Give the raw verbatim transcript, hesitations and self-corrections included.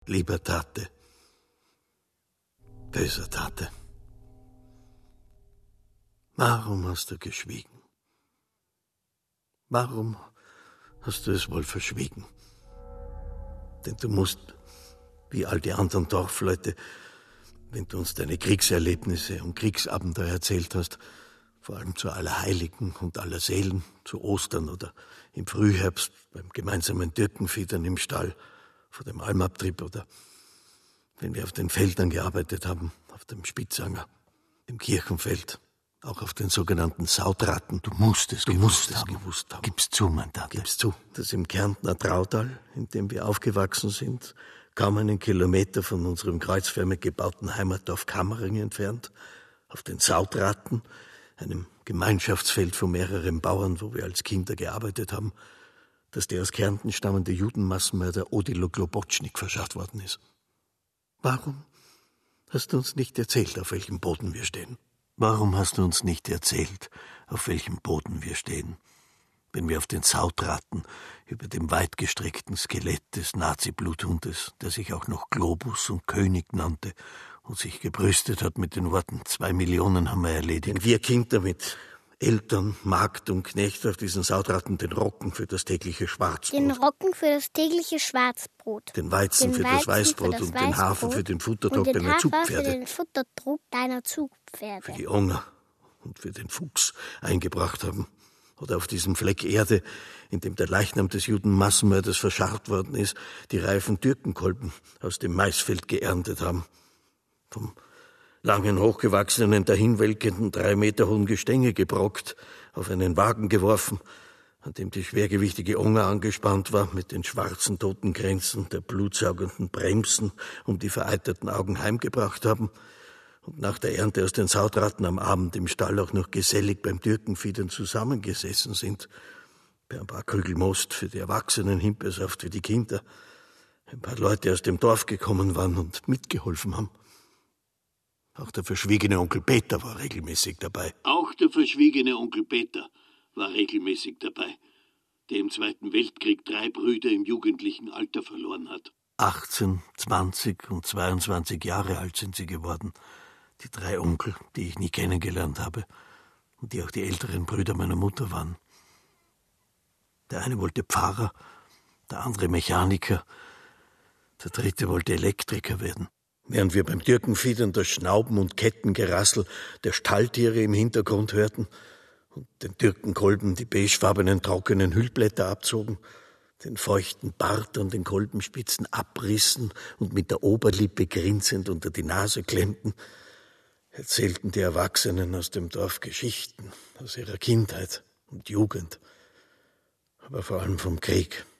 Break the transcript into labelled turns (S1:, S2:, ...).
S1: Lieber Tate, böser Tate, warum hast du geschwiegen? Warum hast du es wohl verschwiegen? Denn du musst, wie all die anderen Dorfleute, wenn du uns deine Kriegserlebnisse und Kriegsabenteuer erzählt hast, vor allem zu Allerheiligen und Allerseelen, zu Ostern oder im Frühherbst beim gemeinsamen Türkenfiedern im Stall, vor dem Almabtrieb oder wenn wir auf den Feldern gearbeitet haben, auf dem Spitzanger, im Kirchenfeld, auch auf den sogenannten Sautratten.
S2: Du musst es,
S1: du
S2: gewusst,
S1: musst es
S2: haben.
S1: gewusst haben.
S2: Gib's zu, mein Tate.
S1: Gib's zu, dass im Kärntner Trautal, in dem wir aufgewachsen sind, kaum einen Kilometer von unserem kreuzförmig gebauten Heimatdorf Kammering entfernt, auf den Sautratten, einem Gemeinschaftsfeld von mehreren Bauern, wo wir als Kinder gearbeitet haben, dass der aus Kärnten stammende Judenmassenmörder Odilo Globotschnik verscharrt worden ist. Warum hast du uns nicht erzählt, auf welchem Boden wir stehen?
S2: Warum hast du uns nicht erzählt, auf welchem Boden wir stehen, wenn wir auf den Sautratten über dem weitgestreckten Skelett des Nazi-Bluthundes, der sich auch noch Globus und König nannte und sich gebrüstet hat mit den Worten, zwei Millionen haben wir erledigt.
S1: Wenn wir Kinder mit Eltern, Magd und Knecht auf diesen Sautratten den Rocken für das tägliche Schwarzbrot.
S3: Den Rocken für das tägliche Schwarzbrot.
S1: Den Weizen,
S3: den
S1: für,
S3: Weizen
S1: das Weißbrot
S3: für das
S1: und den Hafer für den Futtertrog deiner Zugpferde.
S3: Und den Hafer für den Futtertrog deiner Zugpferde.
S1: Für die Onger und für den Fuchs eingebracht haben. Oder auf diesem Fleck Erde, in dem der Leichnam des Judenmassenmörders verscharrt worden ist, die reifen Türkenkolben aus dem Maisfeld geerntet haben. Vom langen, hochgewachsenen, dahinwelkenden, drei Meter hohen Gestänge gebrockt, auf einen Wagen geworfen, an dem die schwergewichtige Onger angespannt war, mit den schwarzen Totengrenzen der blutsaugenden Bremsen um die vereiterten Augen heimgebracht haben und nach der Ernte aus den Sautratten am Abend im Stall auch noch gesellig beim Türkenfiedern zusammengesessen sind, bei ein paar Krügel Most für die Erwachsenen, Himbeersaft für die Kinder, ein paar Leute aus dem Dorf gekommen waren und mitgeholfen haben. Auch der verschwiegene Onkel Peter war regelmäßig dabei.
S4: Auch der verschwiegene Onkel Peter war regelmäßig dabei, der im Zweiten Weltkrieg drei Brüder im jugendlichen Alter verloren hat.
S2: achtzehn, zwanzig und zweiundzwanzig Jahre alt sind sie geworden, die drei Onkel, die ich nie kennengelernt habe und die auch die älteren Brüder meiner Mutter waren. Der eine wollte Pfarrer, der andere Mechaniker, der dritte wollte Elektriker werden.
S1: Während wir beim Türkenfiedern das Schnauben und Kettengerassel der Stalltiere im Hintergrund hörten und den Türkenkolben die beigefarbenen trockenen Hüllblätter abzogen, den feuchten Bart an den Kolbenspitzen abrissen und mit der Oberlippe grinsend unter die Nase klemmten, erzählten die Erwachsenen aus dem Dorf Geschichten aus ihrer Kindheit und Jugend, aber vor allem vom Krieg.